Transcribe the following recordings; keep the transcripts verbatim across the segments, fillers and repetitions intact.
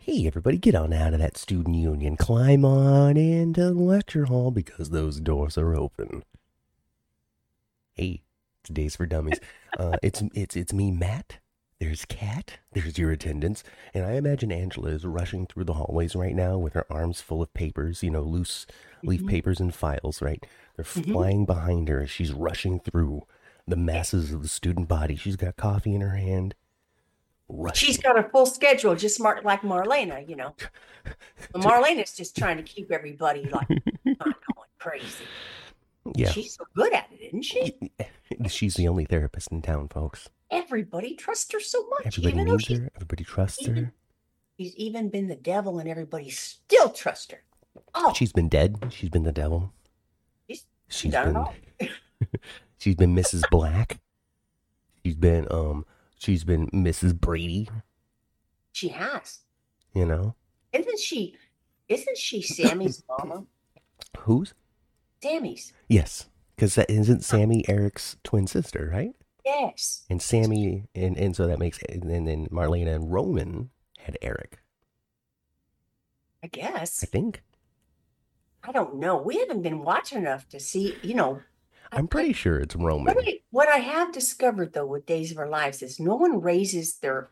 Hey, everybody, get on out of that student union. Climb on into the lecture hall because those doors are open. Hey, it's Days for Dummies. Uh, it's it's it's me, Matt. There's Kat. There's your attendance. And I imagine Angela is rushing through the hallways right now with her arms full of papers, you know, loose leaf Mhm, papers and files, right? They're mhm. flying behind her as she's rushing through the masses of the student body. She's got coffee in her hand, She's rushing. got a full schedule, just mar like Marlena, you know. Marlena's just trying to keep everybody like not going crazy. And Yeah, she's so good at it, isn't she? she's the only therapist in town, folks. Everybody trusts her so much, Everybody even though needs she's her. Everybody trusts even her. she's even been the devil and everybody still trusts her. Oh, She's been dead. She's been the devil. she's she's She's done it been all. she's been Missus Black. She's been um she's been Missus Brady, She has. you know. Isn't she isn't she Sammy's mama? Who's? Sammy's. Yes. Cuz that isn't Sammy Eric's twin sister, right? Yes. And Sammy and and so that makes and then Marlena and Roman had Eric, I I guess. think. I don't know. We haven't been watching enough to see, you know, I, I'm I pretty sure it's What Roman. I, what I have discovered though with Days of Our Lives is no one raises their,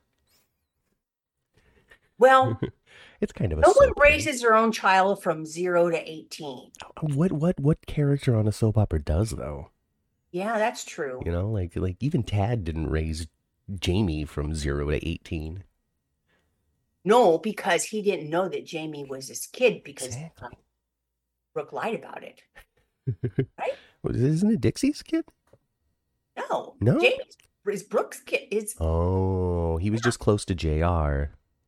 well, It's kind of a no one soap thing. raises their own child from zero to eighteen. What what what character on a soap opera does though? Yeah, that's true. You know, like like even Tad didn't raise Jamie from zero to eighteen. No, because he didn't know that Jamie was his kid because uh, Exactly. Brooke lied about it, right? Well, isn't it Dixie's kid? No, No. Jamie is Brooke's kid. Is Oh, he was yeah, just close to J R,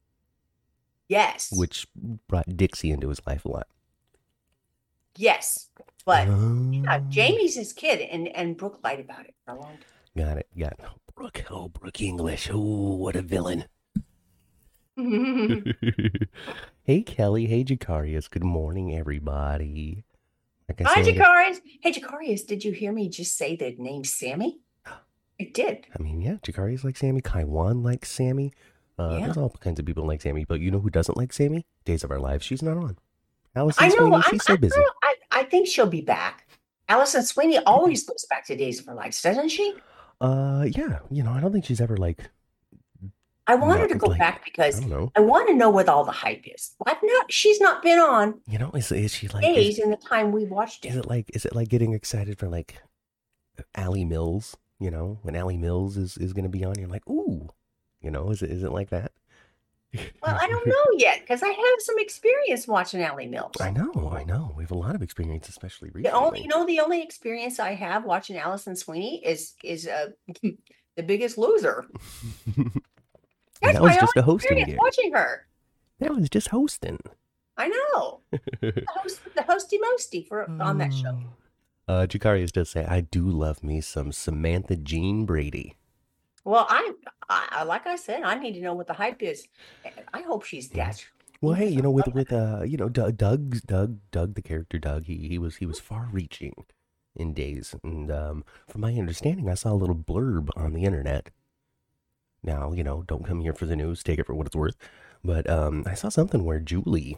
yes, which brought Dixie into his life a lot. yes, but yeah, Oh, Jamie's his kid, and and Brooke lied about it for a long got it. Got it. Oh, Brooke. Oh, Brooke English. Oh, what a villain. time. Hey, Kelly. Hey, Jacarius. Good morning, everybody. Like I Hi, said, Jacarius. Hey, Jacarius, did you hear me just say the name Sammy? It did. I mean, yeah, Jacarius likes Sammy. Kaiwan likes Sammy. Uh, Yeah. there's all kinds of people like Sammy, but you know who doesn't like Sammy? Days of Our Lives. She's not on. Allison I know. Sweeney, I, she's so I, busy. I, I think she'll be back. Allison Sweeney always goes back to Days of Her Life, doesn't she? Uh, yeah, you know, I don't think she's ever like I want her to not go like back I because don't know. I want to know what all the hype is. I've not, she's not been on You know, is is she like is days in the time we watched is it. it like is it like getting excited for like Allie Mills? You know, when Allie Mills is is gonna be on, you're like, ooh, you know, is it is it like that? Well, I don't know yet because I have some experience watching Allie I Mills. know, I know. We have a lot of experience, especially The only, you recently. know, the only experience I have watching Allison Sweeney is is uh, The Biggest Loser. And That's that was my just only a hosting experience gig. watching her. That was just hosting. I know. The host, the hosty mosty for on that show. Oh. Uh, Jacarius does say, I do love me some Samantha Jean Brady. Well, I, I, like I said, I need to know what the hype is. I hope she's Yeah. dead Well, hey, because you I know, with love with uh, you know, Doug, Doug, Doug, Doug, the character Doug, he he was he was far-reaching in Days, and um, from my understanding, I saw a little blurb on the internet. Now, you know, don't come here for the news, take it for what it's worth, but um, I saw something where Julie,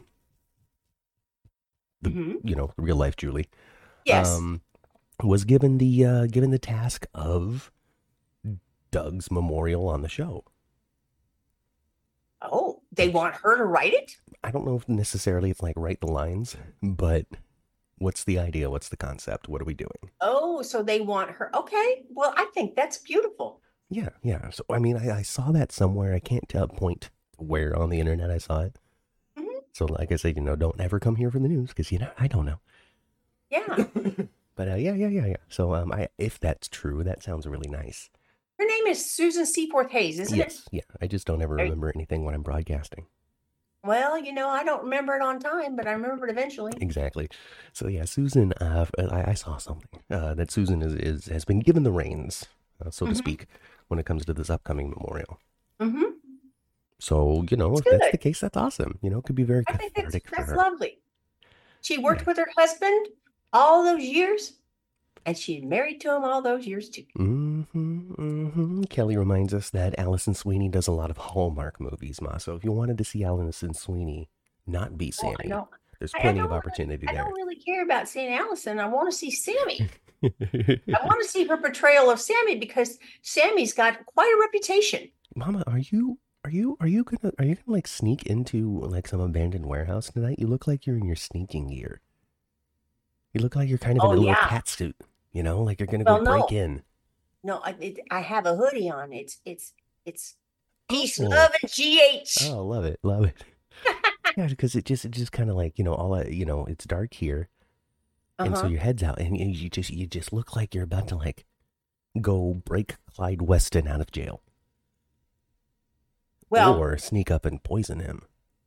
her. the Hmm. you know, real life Julie, Yes. um, was given the uh, given the task of Doug's memorial on the show. Oh, they Which want her to write it? I don't know if necessarily it's like write the lines, but what's the idea? What's the concept? What are we doing? Oh, so they want her. Okay. Well, I think that's beautiful. Yeah, yeah. So I mean, I, I saw that somewhere. I can't tell point where on the internet I saw it. Hmm. So like I said, you know, don't ever come here for the news because you know I don't know. Yeah. But uh, yeah, yeah, yeah, yeah. So um, I if that's true, that sounds really nice. Her name is Susan Seaforth Hayes, isn't it? Yes, yeah. I just don't ever Right. remember anything when I'm broadcasting. Well, you know, I don't remember it on time, but I remember it eventually. Exactly. So yeah, Susan. Uh, I, I saw something uh, that Susan is, is has been given the reins, uh, so to Hmm. speak, when it comes to this upcoming memorial. Hmm. So you know, It's if that's good. the case, that's awesome. You know, it could be very I think that's cathartic for that's her. lovely. She Yeah. worked with her husband all those years, and she's married to him all those years too. Mm-hmm. Mm-hmm. Kelly reminds us that Allison Sweeney does a lot of Hallmark movies, Ma. So if you wanted to see Allison Sweeney not be Oh, I Sammy, know. there's I, I plenty don't of really, opportunity I there. don't really care about Saint Allison. I want to see Sammy. I want to see her portrayal of Sammy because Sammy's got quite a reputation. Mama, are you are you are you gonna are you gonna like sneak into like some abandoned warehouse tonight? You look like you're in your sneaking gear. You look like you're kind of in Oh a little yeah. cat suit, you know, like you're gonna go Well, break no, in. no, I it, I have a hoodie on. It's it's it's peace, Oh, love, and G H. oh, love it, love it. Yeah, because it just it just kind of like you know all I, you know it's dark here, and so Uh-huh. your head's out, and you just you just look like you're about to like go break Clyde Weston out of jail, Well, or sneak up and poison him.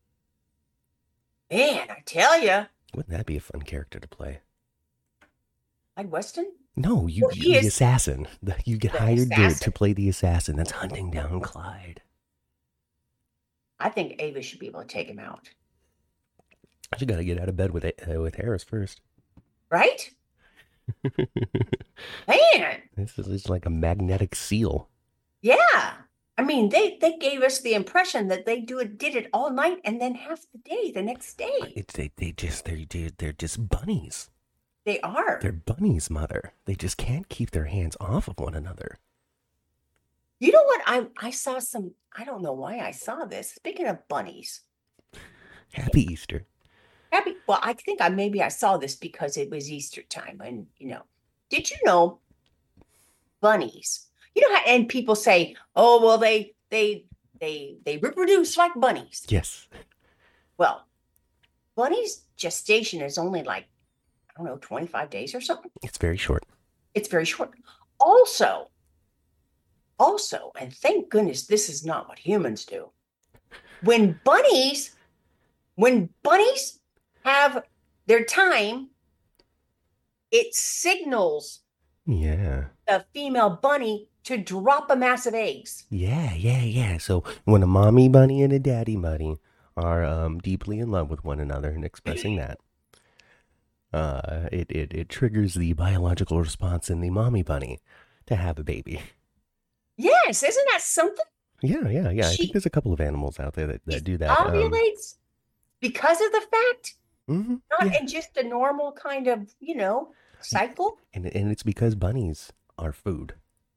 man, I tell you, Wouldn't that be a fun character to play? Clyde Weston. No, you, Well, you he the is assassin. The, you get the hired to, to assassin. play the assassin that's hunting down Clyde. I think Ava should be able to take him out, You got to get out of bed with uh, with Harris first. right? Man, This is it's like a magnetic seal. yeah. I mean, they they gave us the impression that they do it did it all night and then half the day the next day. It's they, they just they're they're they're just bunnies. They are. They're bunnies, mother. They just can't keep their hands off of one another. You know what? I I saw some. I don't know why I saw this. Speaking of bunnies, Happy Easter. happy. Well, I think I maybe I saw this because it was Easter time, and you know, did you know bunnies? You know how and people say, oh well, they they they they reproduce like bunnies. Yes. Well, bunnies gestation is only like I don't know twenty-five days or something. It's very short. It's very short. Also, also, and thank goodness this is not what humans do. When bunnies, when bunnies have their time, it signals Yeah. a female bunny to drop a mass of eggs. Yeah, yeah, yeah. So when a mommy bunny and a daddy bunny are um, deeply in love with one another and expressing that, uh, it, it, it triggers the biological response in the mommy bunny to have a baby. Yes, isn't that something? Yeah, yeah, yeah. I She think there's a couple of animals out there that, that do that. Um, ovulates because of the fact, hmm not yeah. in just a normal kind of, you know, cycle. And, and it's because bunnies are food.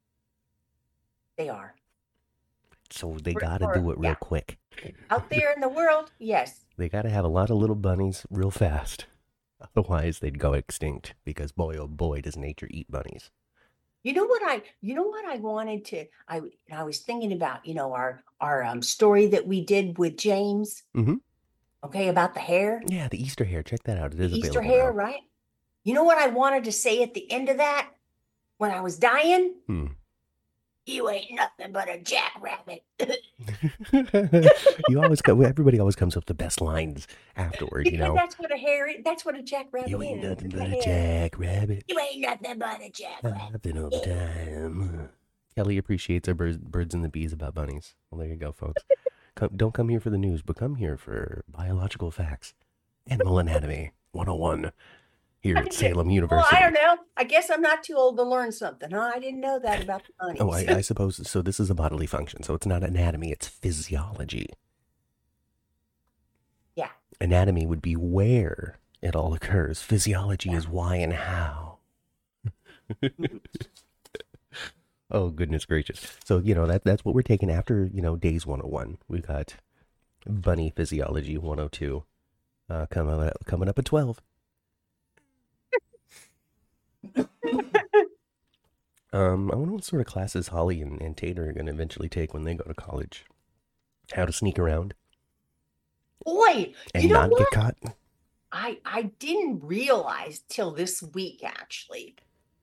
They are. So they For- got to for- do it real yeah. quick. Out there in the world, yes. They got to have a lot of little bunnies real fast. Otherwise, they'd go extinct because boy, oh boy, does nature eat bunnies. You know what I you know what I wanted to I I was thinking about, you know, our our um story that we did with James, Mhm. okay, about the hair, Yeah, the Easter hair. Check that out. It is Easter available hair, now. right? You know what I wanted to say at the end of that when I was dying? Hmm. You ain't nothing but a jackrabbit. You always come. Everybody always comes up with the best lines afterward. You Because know, that's what a hair is. That's what a jackrabbit you ain't is. nothing It's but a a hair. jackrabbit. You ain't nothing but a jackrabbit. Nothing all the time. Kelly appreciates our birds, birds and the bees about bunnies. Well, there you go, folks. Come, don't come here for the news, but come here for biological facts. Animal Anatomy one oh one here at Salem Well, University. I don't know. I guess I'm not too old to learn something, huh? I didn't know that about the bunnies. Oh, I, I suppose so. This is a bodily function, so it's not anatomy; it's physiology. Yeah. Anatomy would be where it all occurs. Physiology is why and how. Oh goodness gracious! So you know that that's what we're taking after you know days one oh one. We got bunny physiology one oh two uh, coming up, coming up at twelve. Um, I wonder what sort of classes Holly and, and Tater are going to eventually take when they go to college. How to sneak around Boy, and you know not what? get caught. I I didn't realize till this week actually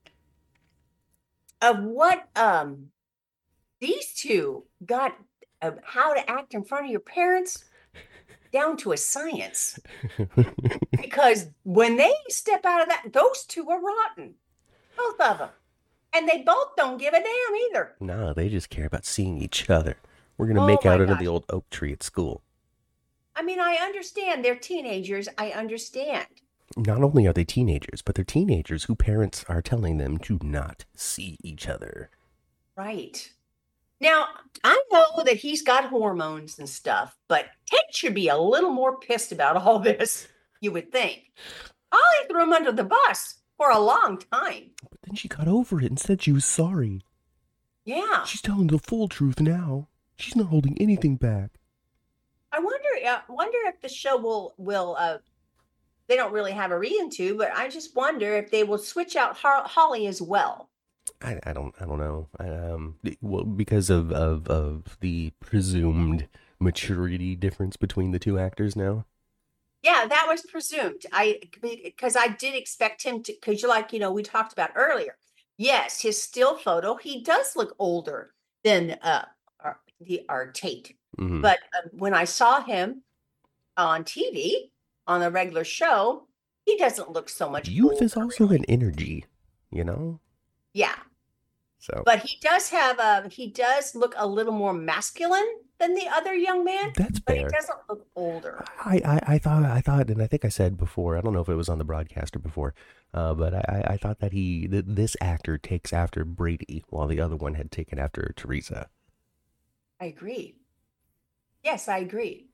of what um these two got of how to act in front of your parents down to a science. Because when they step out of that, those two are rotten, both of them, and they both don't give a damn either. No, they just care about seeing each other. We're going to Oh make my out under gosh. the old oak tree at school. I mean, I understand they're teenagers. I understand. Not only are they teenagers, but they're teenagers who parents are telling them to not see each other. Right. Now, I know that he's got hormones and stuff, but Ted should be a little more pissed about all this, you would think. Holly threw him under the bus for a long time. But then she got over it and said she was sorry. Yeah. She's telling the full truth now. She's not holding anything back. I wonder uh, wonder if the show will will uh they don't really have a reason to, but I just wonder if they will switch out Har- Holly as well. I, I don't I don't know. Um, well, because of, of of the presumed maturity difference between the two actors now. Yeah, that was presumed. I because I did expect him to, because you like, you know, we talked about earlier. Yes, his still photo, he does look older than uh our, the our Tate. Mm-hmm. But uh, when I saw him on T V on a regular show, he doesn't look so much. Youth older, is also really. an energy, you know. Yeah. So, but he does have a he does look a little more masculine than the other young man. That's but fair. He doesn't look older. I, I, I thought I thought, and I think I said before. I don't know if it was on the broadcast or before, uh, but I, I thought that he that this actor takes after Brady, while the other one had taken after Teresa. I agree. Yes, I agree.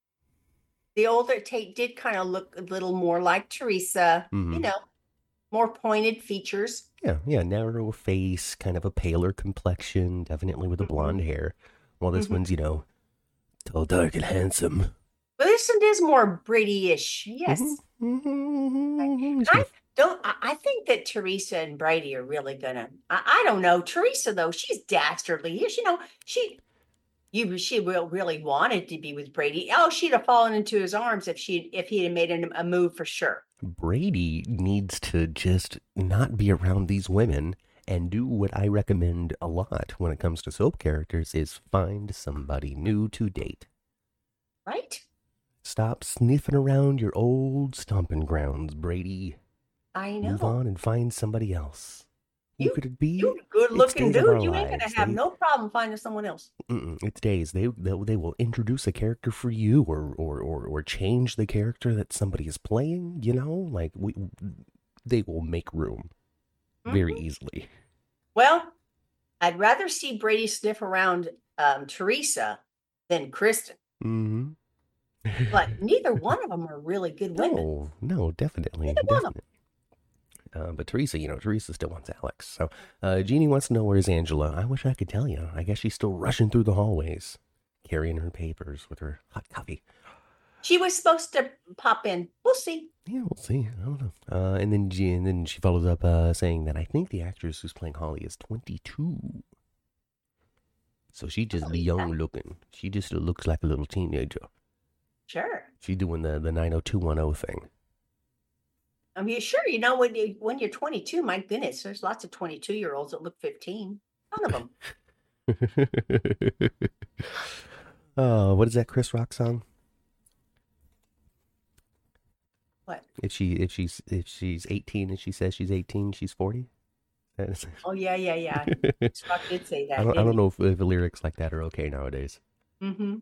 The older Tate did kind of look a little more like Teresa. Mm-hmm. You know, more pointed features. Yeah, yeah, narrow face, kind of a paler complexion, definitely with a Mm-hmm. blonde hair. While this Mm-hmm. one's, you know, tall, dark, and handsome. But this one is more Brady-ish. Yes. Mm-hmm. I don't. I, I think that Teresa and Brady are really gonna. I, I don't know. Teresa though, she's dastardly. You know, she. You, she will really wanted to be with Brady. Oh, she'd have fallen into his arms if she if he had made a, a move for sure. Brady needs to just not be around these women and do what I recommend a lot when it comes to soap characters is find somebody new to date. Right? Stop sniffing around your old stomping grounds, Brady. I know. Move on and find somebody else. You, Who could it be? You good looking Days of Our dude. You ain't gonna Lives. have They- no problem finding someone else. Mm-mm, it's days. They, they they will introduce a character for you, or, or or or change the character that somebody is playing. You know, like we, they will make room very Mhm. easily. Well, I'd rather see Brady sniff around um, Teresa than Kristen. Mm-hmm. But neither one of them are really good women. No, no, definitely, Neither one of them. definitely. Uh, but Teresa, you know, Teresa still wants Alex. So, uh, Jeannie wants to know where's Angela. I wish I could tell you. I guess she's still rushing through the hallways, carrying her papers with her hot coffee. She was supposed to pop in. We'll see. Yeah, we'll see. I don't know. Uh, and then, she, and then she follows up uh, saying that I think the actress who's playing Holly is twenty-two. So she just Oh, young yeah. looking. She just looks like a little teenager. Sure. She's doing the the nine oh two one oh thing. I mean, sure. You know, when you when you're twenty-two, my goodness, there's lots of twenty-two year olds that look fifteen. None of them. Oh, what is that Chris Rock song? What? If she if she's if she's eighteen and she says she's eighteen, she's forty. Oh yeah, yeah, yeah. Scott did say that. I don't I didn't don't know if, if lyrics like that are okay nowadays. he? Mhm.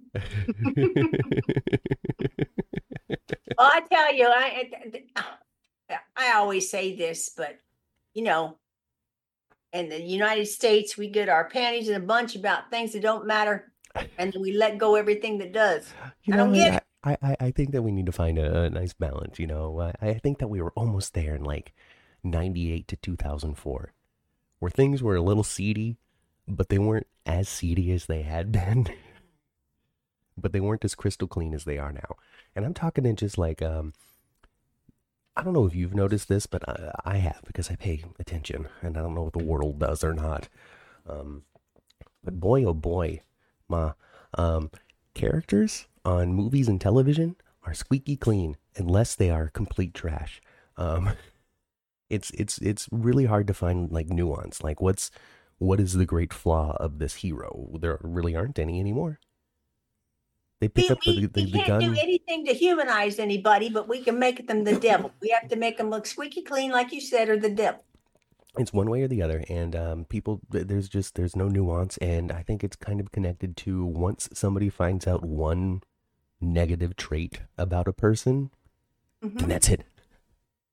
Well, I tell you, I, I I always say this, but you know, in the United States, we get our panties in a bunch about things that don't matter, and then we let go everything that does. You I don't know, get it. I, I, I think that we need to find a, a nice balance. You know, I, I think that we were almost there in like ninety-eight to two thousand four, where things were a little seedy, but they weren't as seedy as they had been. But they weren't as crystal clean as they are now. And I'm talking in just like, um, I don't know if you've noticed this, but I, I have because I pay attention, and I don't know if the world does or not. Um, but boy, oh boy, ma, um, characters on movies and television are squeaky clean unless they are complete trash. Um, it's it's it's really hard to find like nuance. Like what's what is the great flaw of this hero? There really aren't any anymore. They pick We, up the, we, the, we the can't gun. do anything to humanize anybody, but we can make them the devil. We have to make them look squeaky clean, like you said, or the devil. It's one way or the other, and um, people th- there's just there's no nuance, and I think it's kind of connected to once somebody finds out one negative trait about a person, Mhm. then that's it.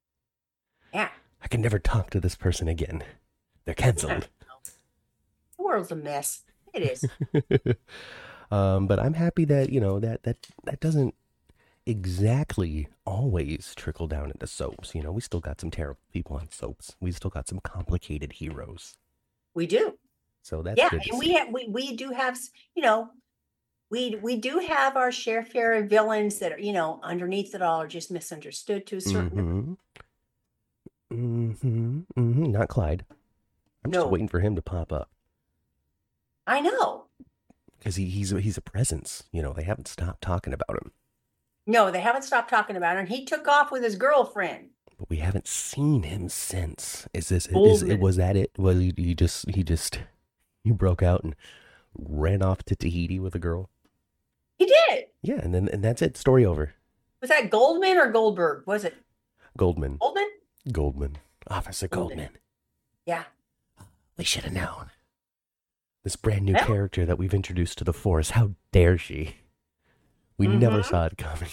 Yeah. I can never talk to this person again. They're canceled. Or world's a mess. It is. um, but I'm happy that, you know, that, that, that doesn't exactly always trickle down into soaps. You know, we still got some terrible people on soaps. We still got some complicated heroes. We do. So that's yeah, good to and see. we have we we do have you know we we do have our share fair of villains that are you know underneath it all are just misunderstood to a certain. Mm-hmm. Mm-hmm. Mm-hmm. Not Clyde. I'm no. just waiting for him to pop up. I know. Because he, he's he's a presence. You know, they haven't stopped talking about him. No, they haven't stopped talking about him. He took off with his girlfriend. But we haven't seen him since. Is this is it? Was that it? Was he, he just he just he broke out and ran off to Tahiti with a girl? He did. Yeah, and then and that's it. Story over. Was that Goldman or Goldberg? Was it Goldman? Goldman. Goldman. Officer Goldman. Goldman. Yeah. We should have known. This brand new well, character that we've introduced to the force. How dare she? We mm-hmm. never saw it coming.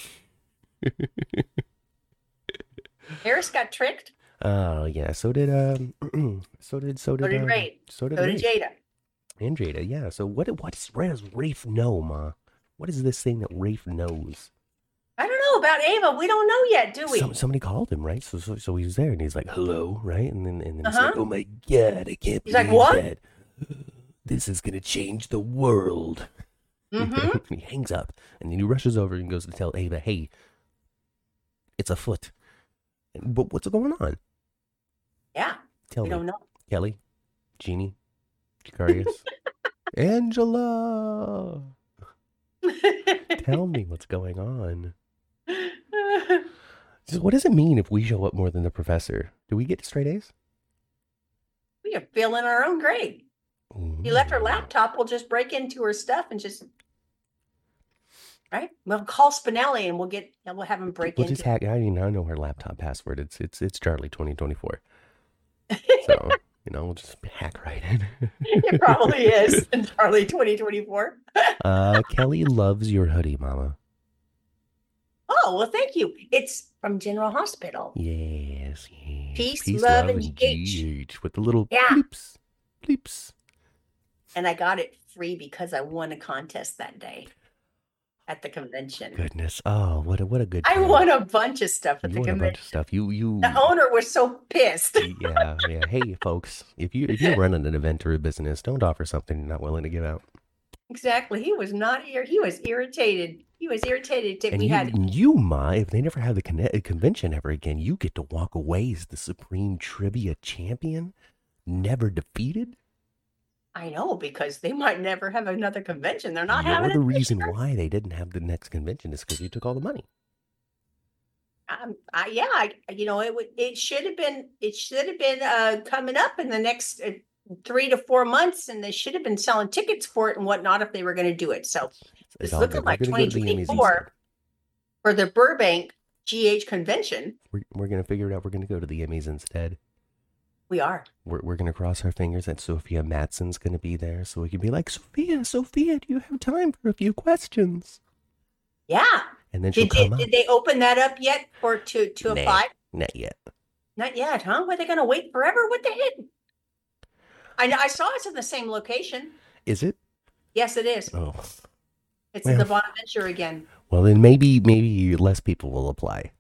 Harris got tricked. Oh yeah, so did um, so did so did so did um, Ray. So did, so did Jada. And Jada, yeah. So what what is what does Rafe know, Ma? What is this thing that Rafe knows? I don't know about Ava. We don't know yet, do we? Some, somebody called him, right? So, so so he's there, and he's like, "Hello," right? And then and then uh-huh. he's like, "Oh my God, I can't he's believe like, what? that. This is gonna change the world." Mm-hmm. And he hangs up, and then he rushes over and goes to tell Ava, "Hey, it's afoot." But what's going on? Yeah, tell we me. don't know. Kelly, Jeannie, Jacarius, Angela. Tell me what's going on. So what does it mean if we show up more than the professor? Do we get straight A's? We are filling our own grade. Ooh. You left her laptop, we'll just break into her stuff and just, right? We'll call Spinelli and we'll get, we'll have him break we'll into. Just hack. I mean, I know her laptop password. It's it's it's Charlie twenty twenty-four. So you know, we'll just hack right in. It probably is Charlie twenty twenty-four. uh, Kelly loves your hoodie, Mama. Oh, well, thank you. It's from General Hospital. Yes, yes. Peace, Peace love, love, and G H. With the little yeah. bleeps, bleeps. And I got it free because I won a contest that day at the convention. Goodness. Oh, what a what a good time. I won a bunch of stuff at you the won convention. A bunch of stuff. You you The owner was so pissed. yeah, yeah. Hey folks, if you if you're running an event or a business, don't offer something you're not willing to give out. Exactly. He was not here. He was irritated. He was irritated that and we you, had you, Ma, if they never have the con- convention ever again, you get to walk away as the supreme trivia champion, never defeated. I know, because they might never have another convention. They're not You're having the it reason why they didn't have the next convention is because you took all the money. Um, I, yeah, I, you know, it would. It should have been. It should have been uh, coming up in the next uh, three to four months, and they should have been selling tickets for it and whatnot if they were going to do it. So it's, it's looking like twenty twenty-four for the Burbank G H convention. We're we're going to figure it out. We're going to go to the Emmys instead. We are. We're we're gonna cross our fingers that Sophia Mattsson's gonna be there, so we can be like, Sophia, Sophia, do you have time for a few questions? Yeah. And then she'll did, come did, up. Did they open that up yet for to to nah, apply? Not yet. Not yet, huh? Were they gonna wait forever? What the heck? I know. I saw it's in the same location. Is it? Yes, it is. Oh. It's well, in the Bonaventure again. Well, then maybe maybe less people will apply.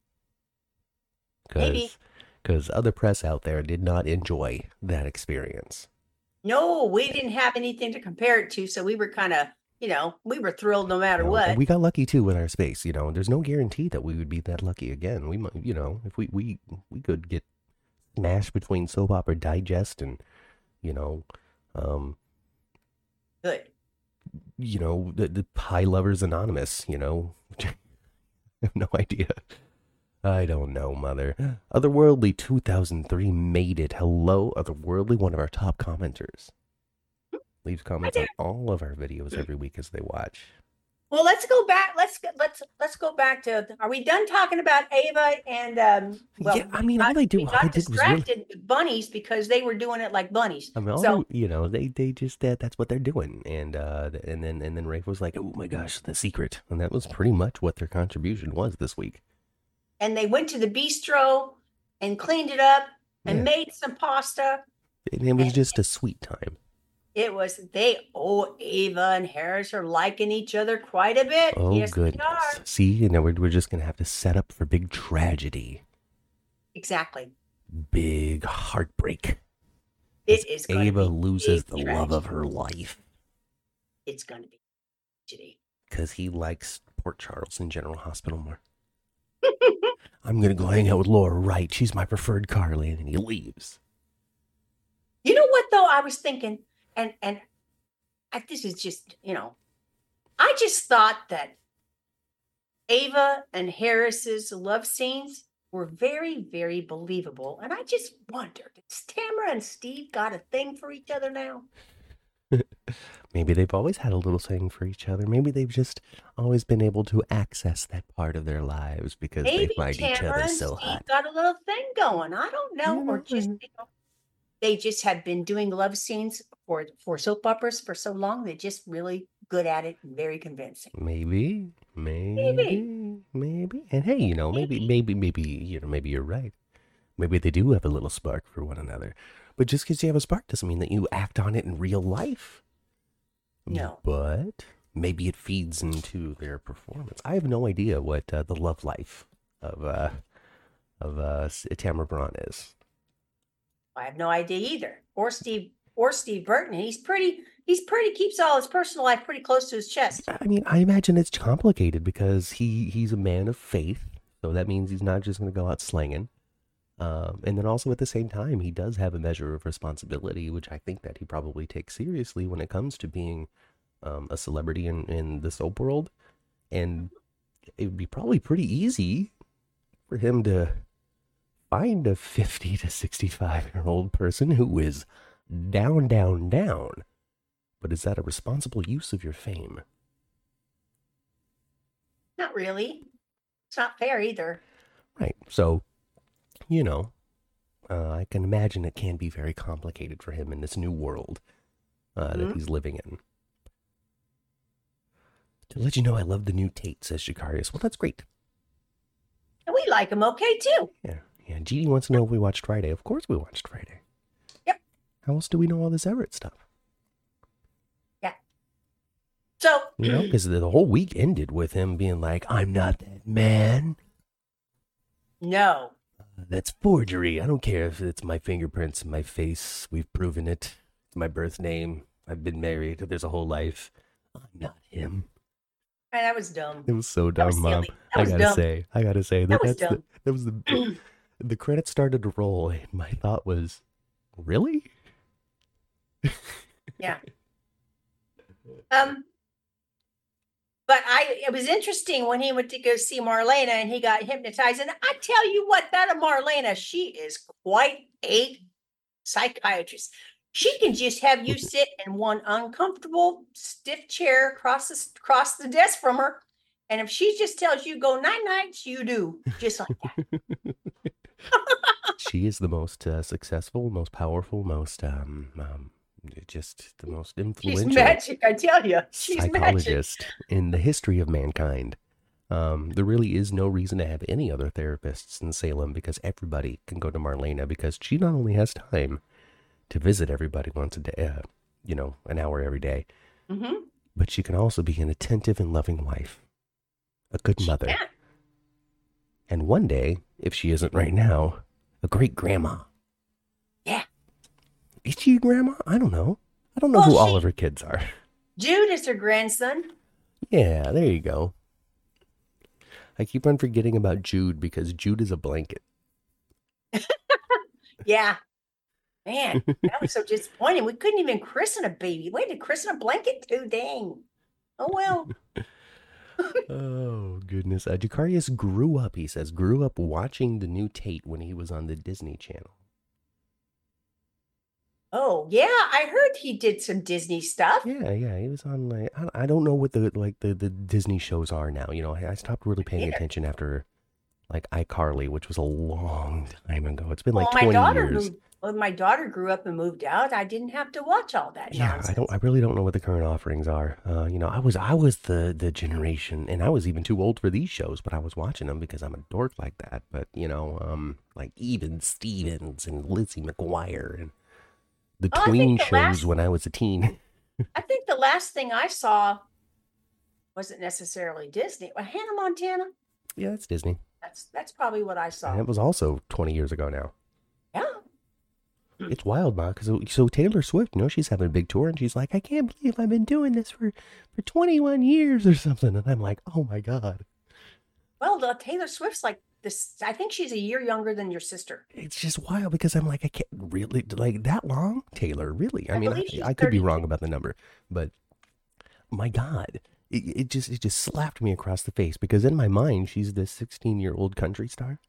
Maybe. Because other press out there did not enjoy that experience. No, we didn't have anything to compare it to, so we were kind of, you know, we were thrilled no matter you know, what. We got lucky too with our space, you know. There's no guarantee that we would be that lucky again. We might, you know, if we we we could get smashed between Soap Opera Digest and, you know, um, good. You know, the the Pie Lovers Anonymous. You know, I have no idea. I don't know, Mother. Otherworldly two thousand three made it. Hello, Otherworldly, one of our top commenters. Leaves comments on all of our videos every week as they watch. Well, let's go back. Let's let's let's go back to. Are we done talking about Ava and? Um, well, yeah, I mean, all got, they do, we all got they did was distracted really... with bunnies because they were doing it like bunnies. I mean, all so they, you know, they they just that that's what they're doing, and uh, and then and then Rafe was like, oh my gosh, the secret, and that was pretty much what their contribution was this week. And they went to the bistro and cleaned it up and yeah. made some pasta. And it was and, just a sweet time. It was they. Oh, Ava and Harris are liking each other quite a bit. Oh, Yes, they goodness. are. See, you know, we're, we're just going to have to set up for big tragedy. Exactly. Big heartbreak. It is going Ava to be loses big the love of tragedy. her life It's going to be tragedy. because he likes Port Charleston General Hospital more. I'm going to go hang out with Laura Wright. She's my preferred Carly. And he leaves. You know what, though? I was thinking, and and I, this is just, you know, I just thought that Ava and Harris's love scenes were very, very believable. And I just wondered, has Tamara and Steve got a thing for each other now? Maybe they've always had a little thing for each other. Maybe they've just always been able to access that part of their lives because Maybe they find each Tamara other and so Steve hot. got a little thing going. I don't know, You or know, just and- you know, they just have been doing love scenes for for soap operas for so long. They're just really good at it and very convincing. Maybe, maybe, maybe. And hey, you know, maybe, maybe, maybe, you know, maybe you're right. Maybe they do have a little spark for one another. But just because you have a spark doesn't mean that you act on it in real life. No. But maybe it feeds into their performance. I have no idea what uh, the love life of uh, of uh, Tamara Braun is. I have no idea either. Or Steve or Steve Burton. He's pretty he's pretty keeps all his personal life pretty close to his chest. I mean, I imagine it's complicated because he, he's a man of faith. So that means he's not just going to go out slinging. Um, and then also at the same time, he does have a measure of responsibility, which I think that he probably takes seriously when it comes to being um, a celebrity in, in the soap world. And it would be probably pretty easy for him to find a fifty to sixty-five year old person who is down, down, down. But is that a responsible use of your fame? Not really. It's not fair either. Right. So, you know, uh, I can imagine it can be very complicated for him in this new world uh, Mhm. that he's living in. To let you know, I love the new Tate, says Shikarius. Well, that's great. And we like him okay too. Yeah. Yeah. Jeannie wants to know if we watched Friday. Of course we watched Friday. Yep. How else do we know all this Everett stuff? Yeah. So You know, because the whole week ended with him being like, I'm not that man. no. That's forgery. I don't care if it's my fingerprints, my face. We've proven it. It's my birth name. I've been married. There's a whole life. I'm not him. Man, that was dumb. It was so That dumb, was Mom. silly. That I was gotta dumb. say, I gotta say that, That was that's the dumb. that was the the credits started to roll, and my thought was, really? Yeah. Um, but I it was interesting when he went to go see Marlena and he got hypnotized. And I tell you what, that Marlena, she is quite a psychiatrist. She can just have you sit in one uncomfortable, stiff chair across the across the desk from her. And if she just tells you go night nights, you do just like that. She is the most uh, successful, most powerful, most um, um just the most She's influential magic, I tell you. She's magic. psychologist in the history of mankind. Um, there really is no reason to have any other therapists in Salem because everybody can go to Marlena because she not only has time to visit everybody once a day, uh, you know, an hour every day, Mm-hmm. but she can also be an attentive and loving wife, a good mother, Yeah. and one day, if she isn't right now, a great grandma. Yeah. Is she a grandma? I don't know. I don't know Well, who all she- of her kids are. Jude is her grandson. Yeah, there you go. I keep on forgetting about Jude because Jude is a blanket. Yeah. Man, that was so disappointing. We couldn't even christen a baby. We had to christen a blanket too. Dang. Oh well. Oh, goodness. Uh, Jacarius grew up, he says, grew up watching the new Tate when he was on the Disney Channel. Oh yeah, I heard he did some Disney stuff. Yeah, yeah, he was on, like, I, I don't know what the, like, the, the Disney shows are now. You know, I, I stopped really paying Either. attention after, like, iCarly, which was a long time ago. It's been like well, my twenty daughter years. moved. When my daughter grew up and moved out, I didn't have to watch all that Yeah, nonsense. I don't. I really don't know what the current offerings are. Uh, you know, I was I was the the generation, and I was even too old for these shows, but I was watching them because I'm a dork like that. But you know, um, like Even Stevens and Lizzie McGuire and the Well, I tween think the shows last, when I was a teen. I think the last thing I saw wasn't necessarily Disney. Well, Hannah Montana. Yeah, that's Disney. That's that's probably what I saw. And it was also twenty years ago now. Yeah. It's wild, Ma, because so Taylor Swift, you know, she's having a big tour, and she's like, I can't believe I've been doing this for, for twenty-one years or something. And I'm like, oh my God. Well, the Taylor Swift's like this. I think she's a year younger than your sister. It's just wild because I'm like, I can't really, like, that long? Taylor, really? I, I mean, believe she's I, I could be thirty-two. wrong about the number, but my God, it, it just it just slapped me across the face because in my mind, she's this sixteen-year-old country star.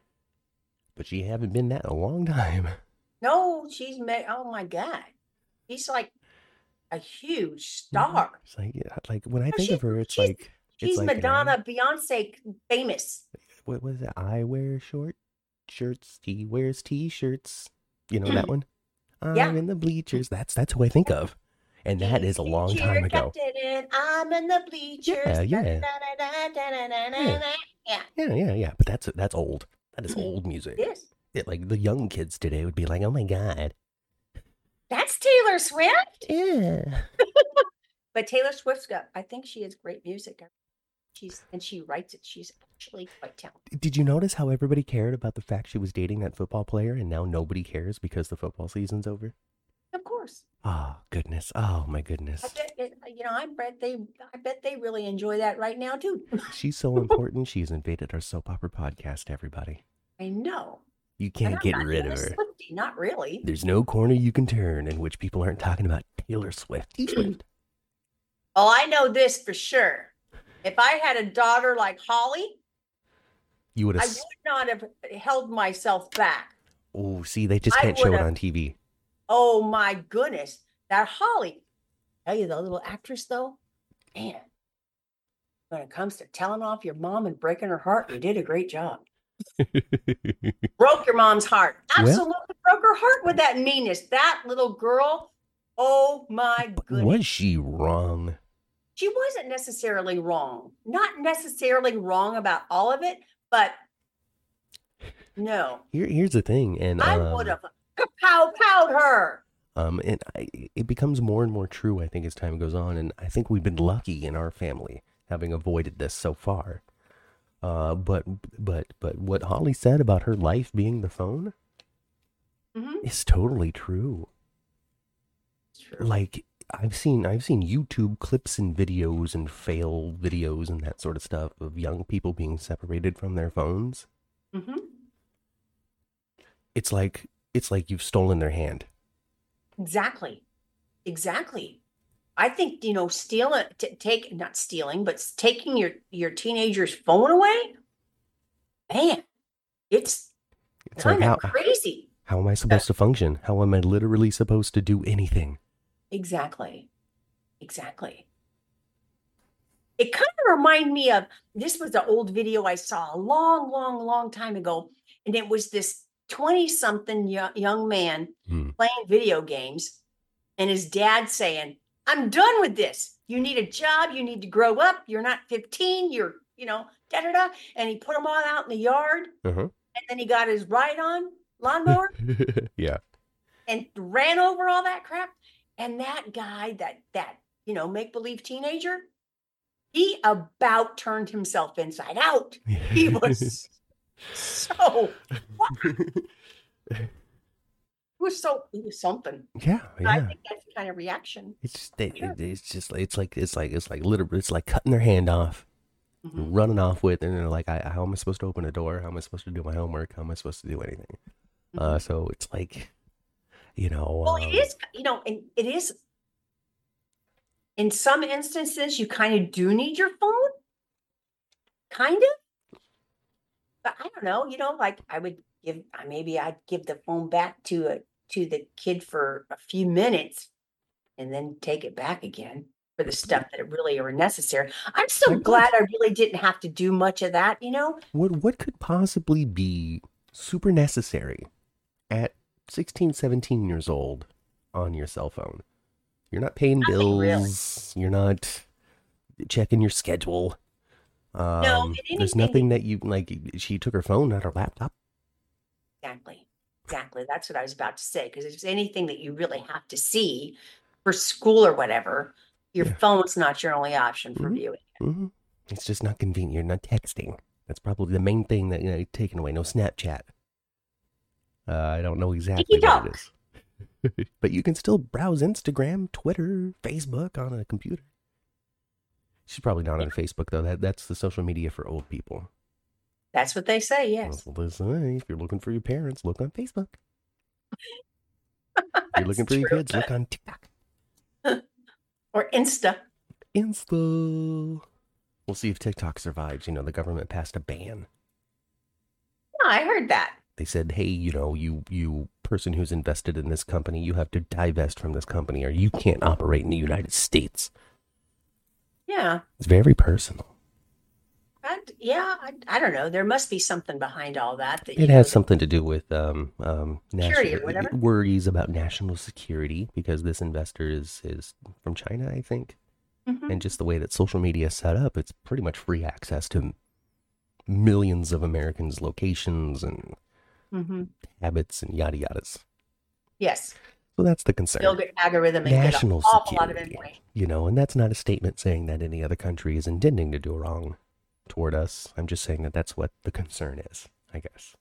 But she haven't been that in a long time. No, she's made. Oh my God, she's like a huge star. It's like, yeah, like when I No, think she- of her, it's she's- like She's it's like, uh, Madonna, Beyonce famous. what was it? I wear short shirts. He wears t-shirts. You know that one? I'm Yeah. in the bleachers. That's that's who I think of, and that is a long Cheer, time ago. Captain, and I'm in the bleachers. Yeah, yeah. Da-da-da-da-da-da-da-da. Yeah, Yeah, yeah, yeah. But that's that's old. That is old music. it is. It, like the young kids today would be like, "Oh my God." That's Taylor Swift. Yeah. But Taylor Swift's got, I think she has great music. She's and she writes it. She's actually quite talented. Did you notice how everybody cared about the fact she was dating that football player, and now nobody cares because the football season's over? Of course. Oh goodness. Oh my goodness. I bet it- you know, I bet they I bet they really enjoy that right now too. She's so important. She's invaded our soap opera podcast. Everybody, I know. you And can't I'm get not rid even of a her. Swiftie, not really. There's no corner you can turn in which people aren't talking about Taylor Swift. T Swift. Oh, I know this for sure. If I had a daughter like Holly, You would I have. would not have held myself back. Oh, see, they just I can't show it would've- on T V. Oh my goodness. That Holly, tell you the little actress though, man, when it comes to telling off your mom and breaking her heart, you did a great job. Broke your mom's heart. Well- Absolutely broke her heart with that meanness. That little girl, oh my goodness. Was she wrong? She wasn't necessarily wrong. Not necessarily wrong about all of it, but no. Here, here's the thing, and I um, would have pow powed her. Um, and I, it becomes more and more true, I think, as time goes on. And I think we've been lucky in our family having avoided this so far. Uh, but but but what Holly said about her life being the phone Mhm. is totally true. It's true. Like I've seen I've seen YouTube clips and videos and fail videos and that sort of stuff of young people being separated from their phones. Mhm. It's like it's like you've stolen their hand. Exactly. Exactly. I think, you know, stealing, t- take, not stealing, but s- taking your, your teenager's phone away, man, it's It's like kind how of crazy. how am I supposed to function? How am I literally supposed to do anything? Exactly. Exactly. It kind of reminded me of, this was an old video I saw a long, long, long time ago. And it was this twenty something young man Hmm. playing video games and his dad saying, I'm done with this. You need a job. You need to grow up. You're not fifteen. You're, you know, da da da. And he put them all out in the yard. Uh-huh. And then he got his ride on lawnmower Yeah. and ran over all that crap. And that guy, that, that, you know, make believe teenager, he about turned himself inside out. He was so, he was so, he was something. yeah, I yeah. think that's the kind of reaction. It's just they, Sure. it, it's just it's like it's like it's like literally it's like cutting their hand off, Mhm. running off with, and they're like, I, how am I supposed to open a door? How am I supposed to do my homework? How am I supposed to do anything? Uh, so it's like, you know, Well, um, it is, you know, and it is, in some instances, you kind of do need your phone, kind of. But I don't know, you know, like I would give, uh, maybe I'd give the phone back to a to the kid for a few minutes, and then take it back again for the stuff that really are necessary. I'm so Like what? glad I really didn't have to do much of that, you know. what what could possibly be super necessary at sixteen, seventeen years old on your cell phone? You're not paying Nothing bills. really. You're not checking your schedule. Um, No, and there's anything nothing that you like. She took her phone, not her laptop. Exactly. Exactly. That's what I was about to say. Because if there's anything that you really have to see for school or whatever, your Yeah. phone's not your only option for Mhm. viewing. Mm-hmm. It's just not convenient. You're not texting. That's probably the main thing that you know taken away. No Snapchat. Uh, I don't know exactly what it TikTok. is, but you can still browse Instagram, Twitter, Facebook on a computer. She's probably not on Facebook though. That that's the social media for old people. That's what they say. Yes. That's what they say. If you're looking for your parents, look on Facebook. If you're looking That's for your true. kids, look on TikTok. Or Insta. Insta. We'll see if TikTok survives. You know, the government passed a ban. Yeah, I heard that. They said, hey, you know, you you person who's invested in this company, you have to divest from this company or you can't operate in the United States. Yeah. It's very personal. I, yeah, I, I don't know. There must be something behind all that. that It you has know, something to do with um, um, security national or whatever. worries about national security because this investor is, is from China, I think. Mm-hmm. And just the way that social media is set up, it's pretty much free access to millions of Americans' locations and Mm-hmm. habits and yada yadas. Yes. So that's the concern. Build an algorithm and National get an awful security, lot of information. you know, and that's not a statement saying that any other country is intending to do wrong toward us. I'm just saying that that's what the concern is, I guess.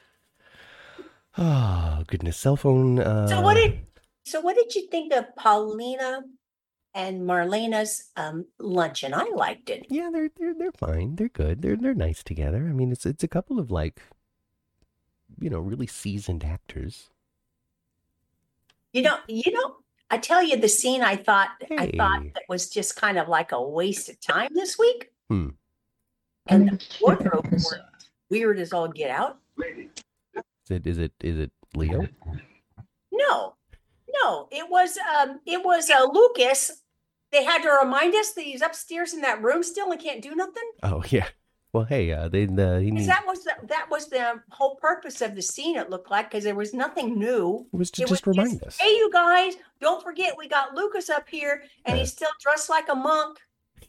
Oh, goodness. Cell phone. Uh, So what did so what did you think of Paulina and Marlena's um, luncheon? I liked it. Yeah, they're they're they're fine. They're good. They're they're nice together. I mean, it's it's a couple of like, you know, really seasoned actors. You know, you know, I tell you the scene I thought I thought Hey. that was just kind of like a waste of time this week. Hmm. And the wardrobe was weird as all get out. Is it is it is it Leo? No, no, it was um it was uh Lucas. They had to remind us that he's upstairs in that room still and can't do nothing. Oh yeah. Well, hey, uh, they the he Because need, that was the, that was the whole purpose of the scene. It looked like because there was nothing new. it was to It just was remind just, us. hey, you guys, don't forget we got Lucas up here, and Yeah. he's still dressed like a monk.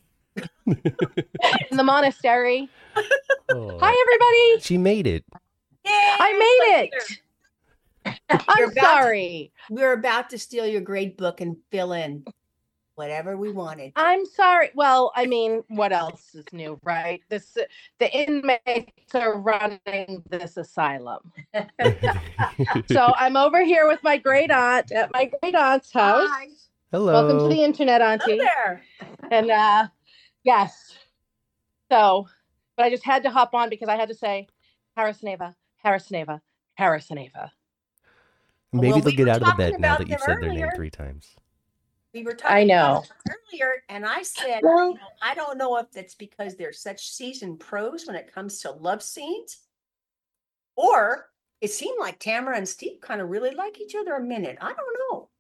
In the monastery. Oh, Hi, everybody. she made it. Yay, I made later. it. You're I'm about to- sorry. We're about to steal your grade book and fill in whatever we wanted. I'm sorry. Well, I mean, what else is new, right? This the inmates are running this asylum. So I'm over here with my great aunt at my great aunt's house. Hi. Hello. Welcome to the internet, Hello auntie. there. And uh yes. So, but I just had to hop on because I had to say Harrisoneva, Harrisoneva, Harrisoneva. Maybe Well, they'll we get were out of the talking bed now about that you've them said their name earlier. three times. We were talking I know. about it earlier, and I said, Well- you know, I don't know if that's because they're such seasoned pros when it comes to love scenes, or it seemed like Tamara and Steve kind of really like each other a minute. I don't know.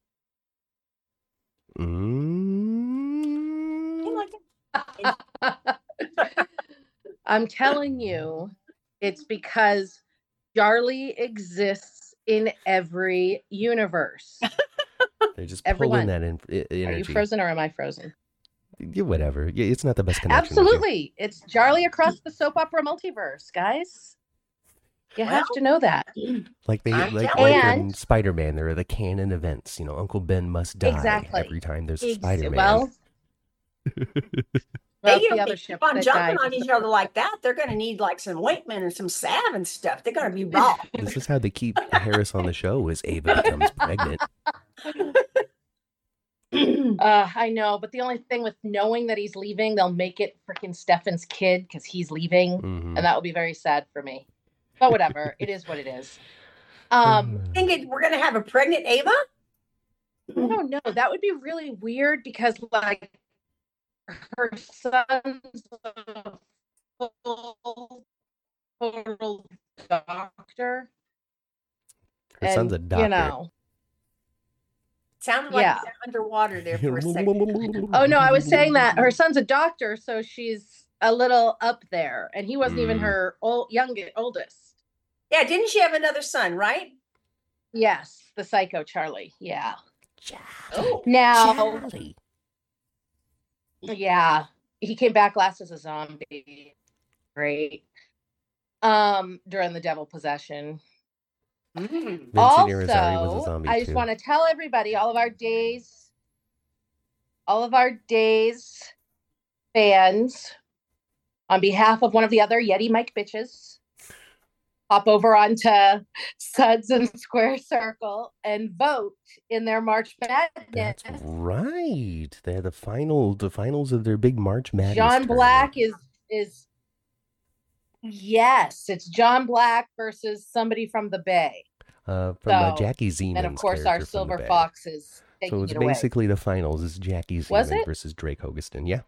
Mm. Seemed like it. I'm telling you, it's because Charlie exists in every universe. They're just Everyone. pulling that in, I- Are you energy. frozen or am I frozen? Yeah, whatever. Yeah, it's not the best connection. with you. Absolutely. It's Charlie across the soap opera multiverse, guys. You have Well- to know that. Like they I'm like, telling like you. in Spider-Man, there are the canon events. You know, Uncle Ben must die Exactly. every time there's a Ex- Spider-Man. Well, They well, it's you the know, other if ship keep on that jumping died. on each other like that, they're going to need like some ointment and some salve and stuff. They're going to be raw. This is how they keep Harris on the show as Ava becomes pregnant. Uh, I know, but the only thing with knowing that he's leaving, they'll make it freaking Stefan's kid because he's leaving, Mhm. and that will be very sad for me. But whatever, it is what it is. Um, Thinking we're going to have a pregnant Ava? I don't know. That would be really weird because, like, her son's a full total doctor. Her son's a and, doctor. You know. Sounded like Yeah. you're underwater there for a second. Oh no, I was saying that her son's a doctor, so she's a little up there, and he wasn't even Mm. her old youngest oldest. Yeah, didn't she have another son, right? Yes, the psycho Charlie. Yeah. Oh. Now, Charlie. yeah, he came back last as a zombie. Great. Um, during the devil possession. Mm. Vincent Also, Irizarry was a zombie I just too. want to tell everybody, all of our days, all of our days fans, on behalf of one of the other Yeti Mike bitches, hop over onto Suds and Square Circle and vote in their March Madness. That's right. They're the final, the finals of their big March Madness. John tournament. Black is is yes, it's John Black versus somebody from the Bay. Uh, from uh, So, Jackie Zeman's and of course, character our from Silver the Bay. Fox is taking So it's it away. basically the finals is Jackie Was Zeman it? versus Drake Hogestyn. Yeah.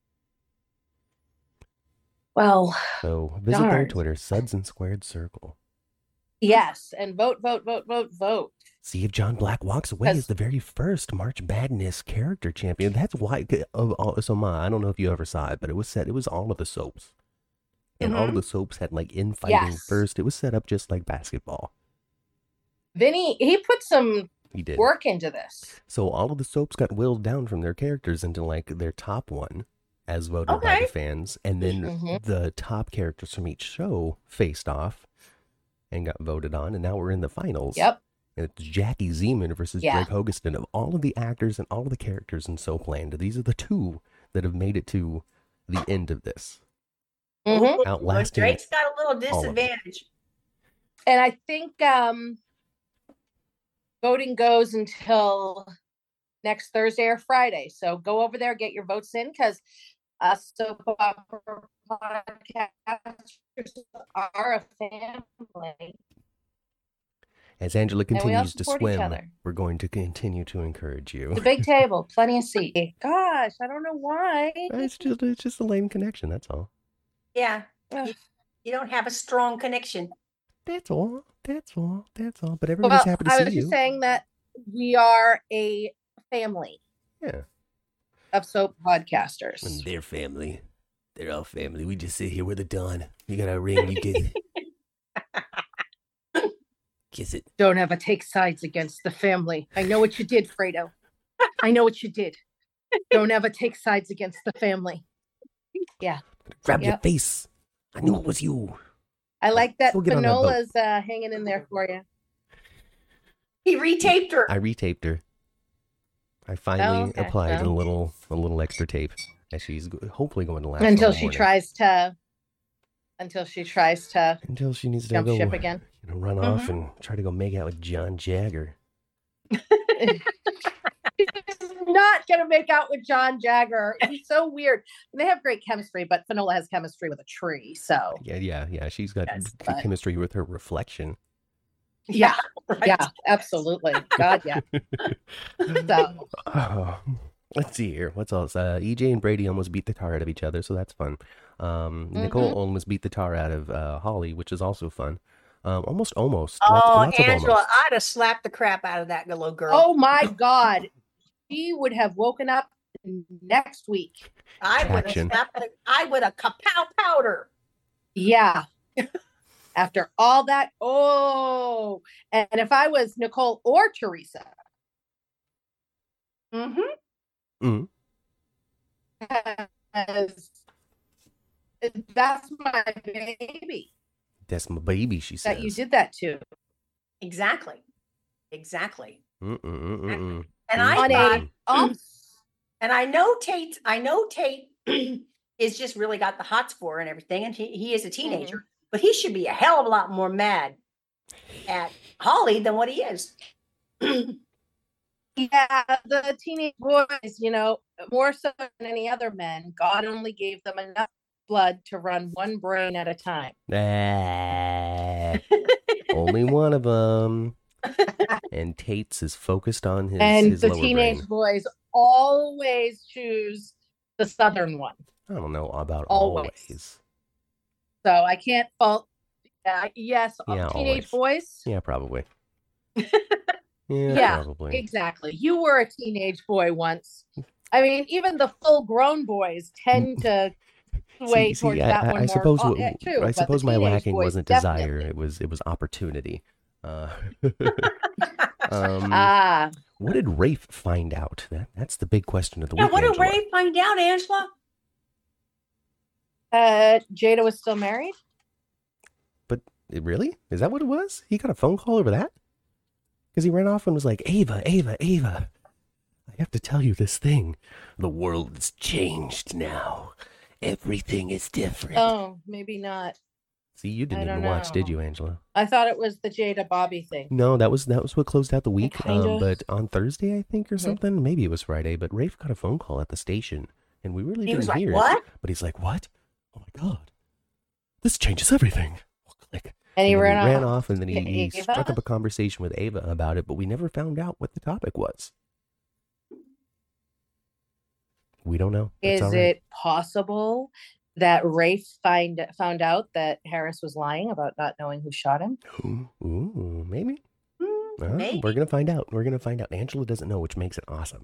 Well, So visit their darn. Twitter, Suds and Squared Circle. Yes, and vote, vote, vote, vote, vote. See if John Black walks away as Because- the very first March Madness character champion. That's why. Of all, so Ma, I don't know if you ever saw it, but it was set. It was all of the soaps, and all of Mhm. the soaps had like infighting Yes. first. It was set up just like basketball. Vinny, he put some He did. work into this. So all of the soaps got whittled down from their characters into like their top one, as voted by Okay. the fans, and then Mhm. the top characters from each show faced off and got voted on, and now we're in the finals. Yep. And it's Jackie Zeman versus Yeah. Drake Hogestyn. Of all of the actors and all of the characters in Soapland, these are the two that have made it to the end of this. Mhm. Well, Outlasting Drake's got a little all of them. disadvantage. And I think um, voting goes until next Thursday or Friday. So go over there, get your votes in, because us soap opera podcasters are a family. As Angela we all continues to support each swim, other. we're going to continue to encourage you. The big table, plenty of seats. Gosh, I don't know why. It's just it's just a lame connection, that's all. Yeah, Ugh. you don't have a strong connection. That's all. That's all. That's all. But everybody's Well, happy to I see was you. just saying that we are a family Yeah. of soap podcasters. And their family. They're all family. We just sit here with a Dawn. You got a ring, you get kiss it. Don't ever take sides against the family. I know what you did, Fredo. I know what you did. Don't ever take sides against the family. Grab your Yep. face. I knew it was you. I like that Go get on that boat. Finola's uh, hanging in there for you. He retaped her. I retaped her. I finally Oh, okay. applied a Well. little a little extra tape. And she's go- hopefully going to last Until all she morning. tries to until she tries to Until she needs to jump go ship again. you know, run off and try to go make out with John Jagger. Not gonna make out with John Jagger. He's so weird. They have great chemistry, but Finola has chemistry with a tree. So Yeah, yeah, yeah. She's got Yes, c- but- chemistry with her reflection. yeah, Right. yeah, absolutely. God, yeah. So Oh, let's see here. What's else? Uh, E J and Brady almost beat the tar out of each other, so that's fun. Um, Nicole Mhm. almost beat the tar out of uh, Holly, which is also fun. Um, almost, almost. Oh, lots, lots of Angela, almost. I'd have slapped the crap out of that little girl. oh my God. She would have woken up next week. I would have Action. slapped her. I would have kapow powder. Yeah. After all that, oh, and if I was Nicole or Teresa, Mm-hmm. Mm. because that's my baby That's my baby, she says. that you did that to. Exactly. Exactly. Mm-mm-mm-mm. And I On thought, a um, and I know Tate, I know Tate is just really got the hots for her and everything, and he, he is a teenager, but he should be a hell of a lot more mad at Holly than what he is. yeah, the teenage boys, you know, more so than any other men, God only gave them enough blood to run one brain at a time. Ah, only one of them. And Tate's is focused on his, and his the lower teenage brain. boys always choose the southern one. I don't know about Always. always. So I can't fault. Uh, yes, uh, Yeah, teenage always. boys. Yeah, probably. Yeah, Yeah, probably. Exactly. You were a teenage boy once. I mean, even the full-grown boys tend to sway See, see, towards I, that I, one I more. suppose uh, what, uh, too, but I the suppose my teenage lacking boys wasn't desire; definitely. it was it was opportunity. Uh, um, Ah, what did Rafe find out? That that's the big question of the Yeah, week. what did Angela. Ray find out, Angela? uh, Jada was still married. Really? Is that what it was? He got a phone call over that? Because he ran off and was like, Ava, Ava, Ava, I have to tell you this thing. The world's changed now. Everything is different. Oh, maybe not. See, you didn't I even don't watch, did know. you, Angela? I thought it was the Jada Bobby thing. No, that was that was what closed out the week. kind Um, of. but on Thursday, I think, or Mhm. something. Maybe it was Friday. But Rafe got a phone call at the station, and we really He didn't was like, hear "What?" it. But he's like, "What? Oh my god, this changes everything!" Click. And he And then ran, ran off. off, and then he, he Ava? struck up a conversation with Ava about it. But we never found out what the topic was. We don't know. That's Is all right. it possible that Rafe find found out that Harris was lying about not knowing who shot him? Ooh, ooh, maybe. Hmm, Ah, maybe. we're gonna find out. We're gonna find out. Angela doesn't know, which makes it awesome.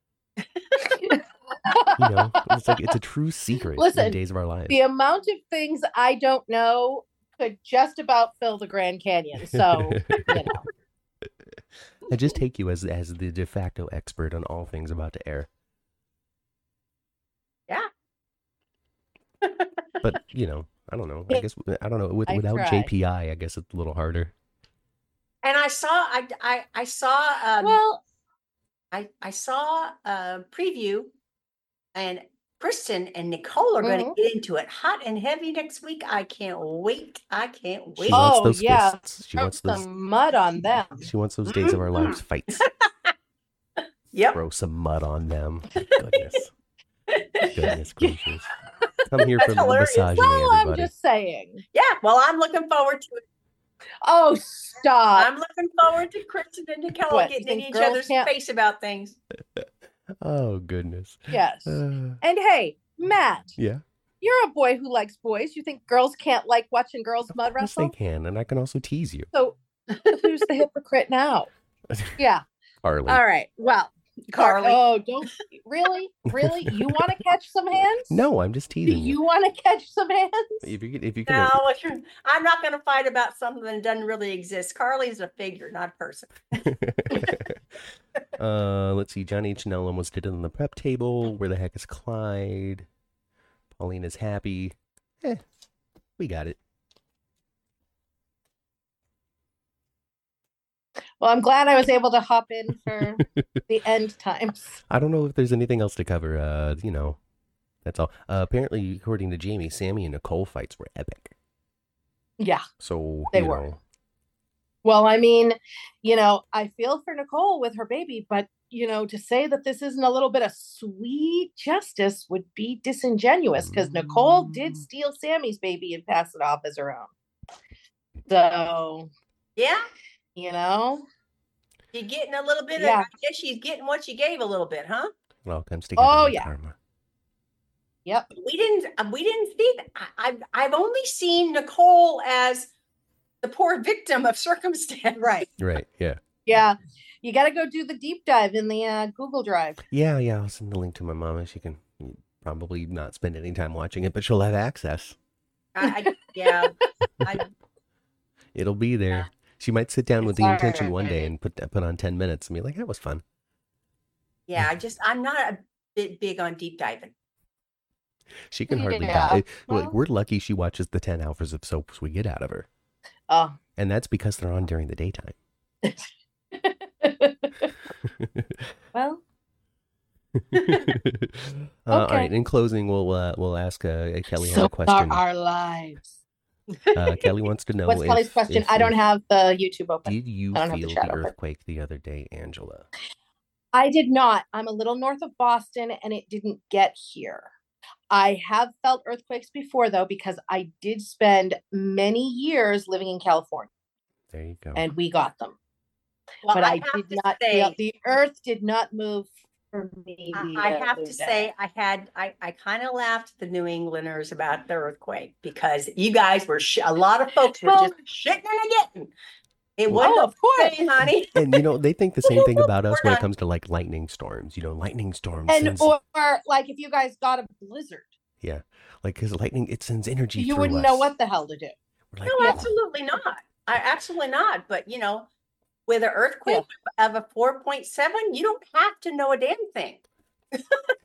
You know, it's like it's a true secret in Listen, the days of our lives. The amount of things I don't know could just about fill the Grand Canyon. So, you know. I just take you as as the de facto expert on all things about to air. Yeah. But you know, I don't know. I guess I don't know. With, I without try. J P I, I guess it's a little harder. And I saw, I, I, I saw, um, Well, I, I saw a preview, and Kristen and Nicole are going to Mhm. get into it hot and heavy next week. I can't wait. I can't She wait. wants Oh, those yeah. fists. She throw wants those. some mud on them. She wants those days of our lives fights. Yep. Throw some mud on them. Goodness, goodness gracious. I'm here That's for the hilarious. misogyny, Well, I'm everybody. just saying. Yeah. Well, I'm looking forward to it. Oh, stop. I'm looking forward to Kristen and Nicole What, you getting in think each girls other's can't- face about things. Oh goodness. Yes. Uh, And hey, Matt, yeah. you're a boy who likes boys. You think girls can't like watching girls mud Of course they wrestle? can, and I can also tease you, So who's the hypocrite now? Yeah. Harley. All right. Well, Carly. Oh, don't really, really. You want to catch some hands? No, I'm just Do teasing you. you want to catch some hands? If you can, if you can, No, if you're- I'm not going to fight about something that doesn't really exist. Carly's a figure, not a person. uh, let's see. John H. Nell almost did it on the prep table. Where the heck is Clyde? Pauline is happy. Eh, we got it. Well, I'm glad I was able to hop in for the end times. I don't know if there's anything else to cover. Uh, you know, that's all. Uh, apparently, according to Jamie, Sammy and Nicole fights were epic. Yeah. So They you were. know, Well, I mean, you know, I feel for Nicole with her baby, but, you know, to say that this isn't a little bit of sweet justice would be disingenuous because Nicole did steal Sammy's baby and pass it off as her own. So, Yeah, you know, you're getting a little bit Yeah. of, I guess she's getting what she gave a little bit, huh? it all comes together. Oh, in yeah. karma. yep. We didn't, uh, we didn't see that. I, I've, I've only seen Nicole as the poor victim of circumstance. Right. Right. Yeah. Yeah. You got to go do the deep dive in the uh, Google Drive. Yeah. Yeah. I'll send the link to my mama. She can probably not spend any time watching it, but she'll have access. I, I, yeah. I, It'll be there. Yeah. She might sit down with the Sorry. intention one day and put put on ten minutes and be like, that was fun. yeah, I just, I'm not a bit big on deep diving. She can hardly Yeah. die. Well- Like, we're lucky she watches the ten hours of soaps we get out of her. Oh. And that's because they're on during the daytime. Well, uh, All Okay. right. In closing, we'll uh, we'll ask uh, Kelly had so a question. are our lives. Uh, Kelly wants to know What's if, Kelly's question? if- I don't if- have the YouTube open. Did you I don't have the feel chat the open. earthquake the other day, Angela? I did not. I'm a little north of Boston and it didn't get here. I have felt earthquakes before though, because I did spend many years living in California There you go. and we got them. Well, But I, have did to not say, feel the earth did not move for me. I, the I have other to day. say, I had, I, I kind of laughed at the New Englanders about the earthquake because you guys were, sh- a lot of folks were Well- just shitting and getting. It Oh, wasn't of course. okay, honey. And you know, they think the same thing about us We're when it not- comes to like lightning storms. You know, lightning storms. And sends, or, or like if you guys got a blizzard, yeah, like because lightning it sends energy. you through wouldn't us. know what the hell to do. We're like, No, yeah. absolutely not. I absolutely not. But you know, with an earthquake of a four point seven, you don't have to know a damn thing.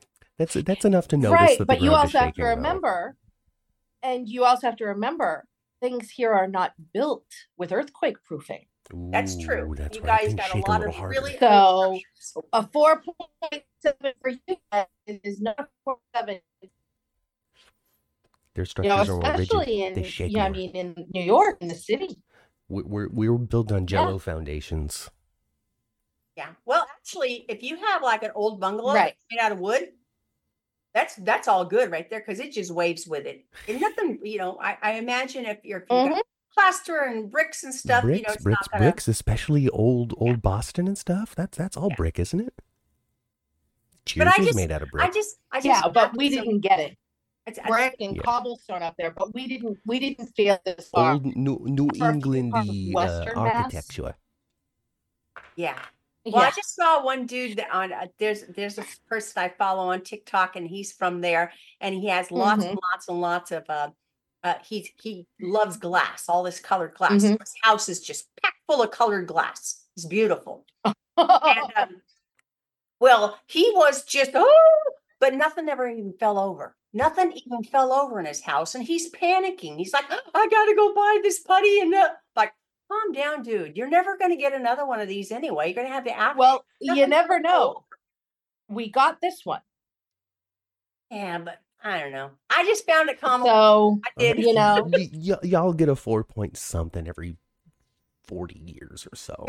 That's that's enough to notice Right, that but the you ground is also have to shaking, though. remember, and you also have to remember things here are not built with earthquake proofing. That's true. Ooh, that's You right. guys Things got a shake lot little of harder. really So old structures. a four point seven for you guys is not a four point seven. Their You know, structures are more rigid. especially in, They shake yeah, I more. mean, in New York, in the city. We- We're we were built on Jello foundations. Yeah. Well, actually, if you have like an old bungalow Right. that's made out of wood, that's that's all good right there because it just waves with it. And nothing, you know, I, I imagine if you're if you Mhm. got plaster and bricks and stuff, you know, Bricks, it's bricks, not gonna. bricks, especially old old Boston and stuff. That's that's all Yeah. brick, isn't it? But I Cheers is just, made out of I brick. just, I just. Yeah, but found we some- didn't get it. it's- I- Brick and Yeah. cobblestone up there, but we didn't. We didn't feel this far. Old New New For a few England parts of uh, Western Mass. architecture. Yeah. Well, I Yeah. just saw one dude that on uh, there's there's a person I follow on TikTok and he's from there and he has lots Mhm. and lots and lots of uh uh he he loves glass, all this colored glass. Mhm. His house is just packed full of colored glass. It's beautiful. And um, well, he was just oh, but nothing ever even fell over. Nothing even fell over in his house, and he's panicking. He's like, I gotta go buy this putty and uh, like, calm down, dude. You're never gonna get another one of these anyway. You're gonna have to ask. Well, you Nothing never fell know. over. We got this one, Yeah, but I don't know. I just found it comical. so I did. you know. Y- y- y'all get a four point something every forty years or so.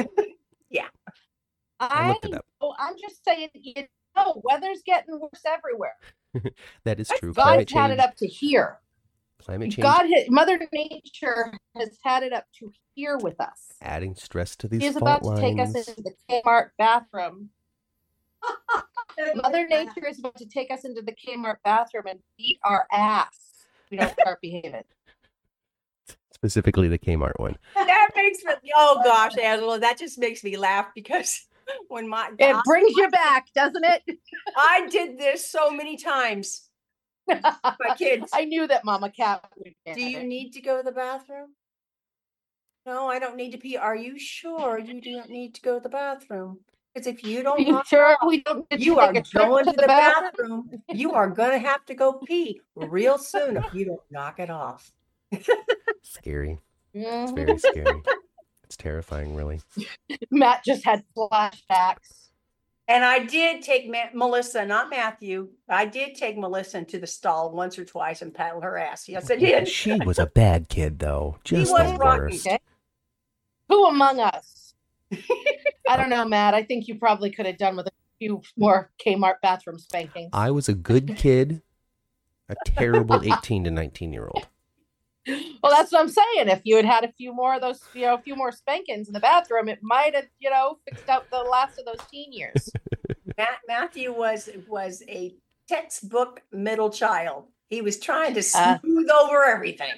I I looked it up. know, I'm just saying, you know, weather's getting worse everywhere. That is true. God's Climate had change. it up to here. Climate change God, ha- Mother Nature has had it up to here with us. adding stress to these He is fault about to take us lines. into the Kmart bathroom. Mother Nature is about to take us into the Kmart bathroom and beat our ass. if We don't start behaving. Specifically the Kmart one. That makes me. Oh gosh, Angela, that just makes me laugh because when my It brings you back, doesn't it? I did this so many times. My kids. I knew that Mama Cat would get Do you it. need to go to the bathroom? No, I don't need to pee. Are you sure you don't need to go to the bathroom? Because if you don't, You knock it sure off, we don't need to you take are a trip going to the bathroom? bathroom. You are gonna have to go pee real soon if you don't knock it off. Scary. It's Mhm. very scary. It's terrifying, really. Matt just had flashbacks. And I did take Ma- Melissa, not Matthew. I did take Melissa into the stall once or twice and paddle her ass. Yes, I did. She was a bad kid, though. Just was the rocky, worst. Okay. Who among us? I don't know, Matt. I think you probably could have done with a few more Kmart bathroom spankings. I was a good kid, a terrible eighteen to nineteen year old. Well, that's what I'm saying. If you had had a few more of those, you know, a few more spankings in the bathroom, it might have, you know, fixed out the last of those teen years. Matt, Matthew was was a textbook middle child. He was trying to Uh, smooth over everything.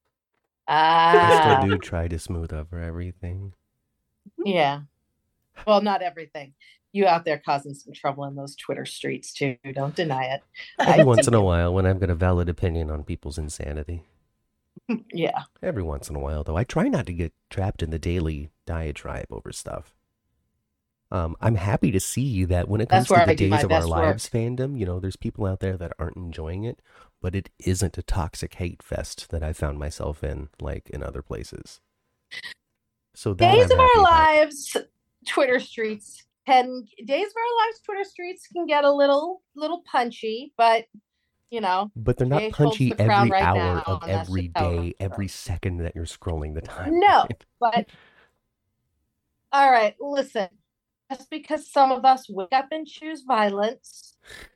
I Ah, still do try to smooth over everything. yeah. Well, not everything. You out there causing some trouble in those Twitter streets too. Don't deny it. Every I once see in a it. while, when I've got a valid opinion on people's insanity. Yeah. Every once in a while, though, I try not to get trapped in the daily diatribe over stuff. Um, I'm happy to see that when it comes That's where to the I do my Days of Our best work. Lives fandom, you know, there's people out there that aren't enjoying it, but it isn't a toxic hate fest that I found myself in, like in other places. So that Days I'm of Our happy about. Lives Twitter streets can Days of Our Lives Twitter streets can get a little little punchy, but you know, But they're not G H holds punchy the crown every right hour now, of and that's every just how day, it every goes. second that you're scrolling the time. No, but all right, listen. Just because some of us wake up and choose violence,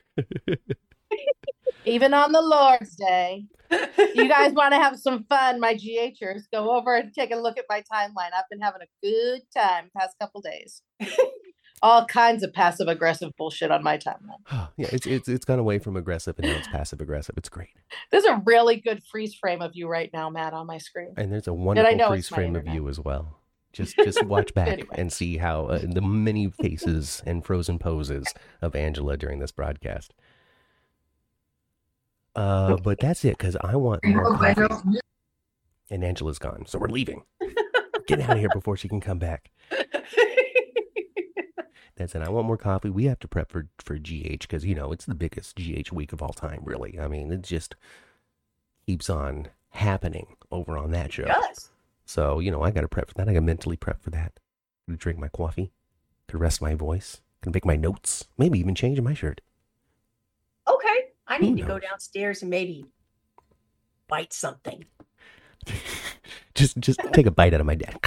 even on the Lord's Day, you guys want to have some fun, my GHers, go over and take a look at my timeline. I've been having a good time past couple days. All kinds of passive aggressive bullshit on my timeline. Yeah, it's it's it's gone away from aggressive and now it's passive aggressive. It's great. There's a really good freeze frame of you right now, Matt, on my screen. And there's a wonderful know freeze it's my frame of internet. you as well. Just just watch back Anyway. and see how uh, the many faces and frozen poses of Angela during this broadcast. Uh, but that's it because I want more coffee. And Angela's gone, so we're leaving. Get out of here before she can come back. That's it. I want more coffee. We have to prep for for G H because you know it's the biggest G H week of all time. Really, I mean, it just keeps on happening over on that show. It does. So, you know, I got to prep for that. I got to mentally prep for that. Gonna drink my coffee. Could rest my voice. Can make my notes. Maybe even change my shirt. Okay. I Who need to knows? go downstairs and maybe bite something. just, just take a bite out of my dad.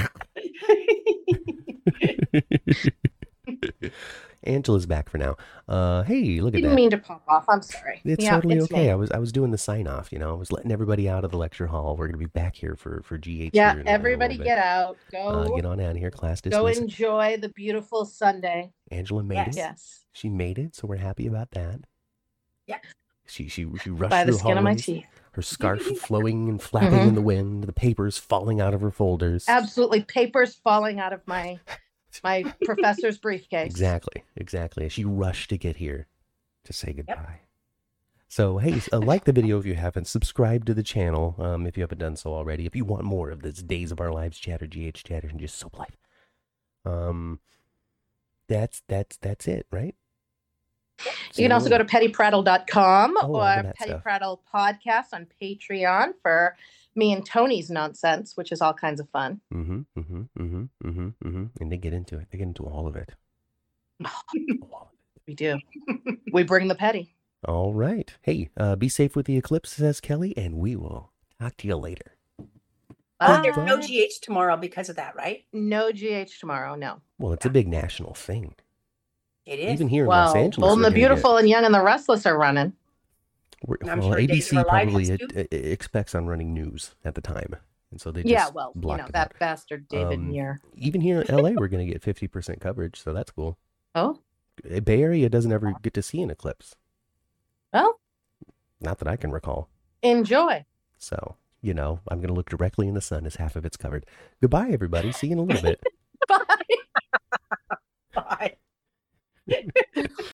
Angela's back for now. Uh, hey, look at Didn't that. mean to pop off. I'm sorry. It's Yeah, totally it's okay. me. I was I was doing the sign off, you know. I was letting everybody out of the lecture hall. We're gonna be back here for for G H. Yeah, here in a- in a everybody little get bit. out. Uh, Go get on out of here. Class go dismissed. enjoy the beautiful Sunday. Angela made Yes. it. Yes. She made it, so we're happy about that. Yeah. She she she rushed By the through skin of my hallways, teeth. her scarf flowing and flapping Mhm. in the wind, the papers falling out of her folders. Absolutely papers falling out of my my professor's briefcase. Exactly, exactly. She rushed to get here to say goodbye. So, hey, uh, like the video if you haven't. Subscribe to the channel um, if you haven't done so already. If you want more of this Days of Our Lives chatter, G H chatter, and just soap life. Um, that's that's that's it, right? You can also go to petty prattle dot com Oh, all or of that Petty stuff. Prattle Podcast on Patreon for me and Tony's nonsense, which is all kinds of fun. Mm-hmm, mm-hmm, mm-hmm, mm-hmm, mm-hmm. And they get into it. They get into all of it. All of it. We do. We bring the petty. All right. Hey, uh, be safe with the eclipse, says Kelly, and we will talk to you later. Uh, there's no Bye. G H tomorrow because of that, right? No G H tomorrow, no. Well, it's a big national thing. It is. Even here in Well, Los Angeles. Bold and we're the gonna get- Beautiful and Young and the Restless are running. We're, I'm well, sure Days A B C of Our Lives probably has uh, to. uh, expects on running news at the time, and so they just Yeah, well, you blocked know, it that out. bastard David Um, Muir. Even here in L A, we're going to get fifty percent coverage, so that's cool. Oh, Uh, Bay Area doesn't ever get to see an eclipse, well, not that I can recall. enjoy. So, you know, I'm going to look directly in the sun as half of it's covered. Goodbye, everybody. See you in a little bit. Bye. Bye.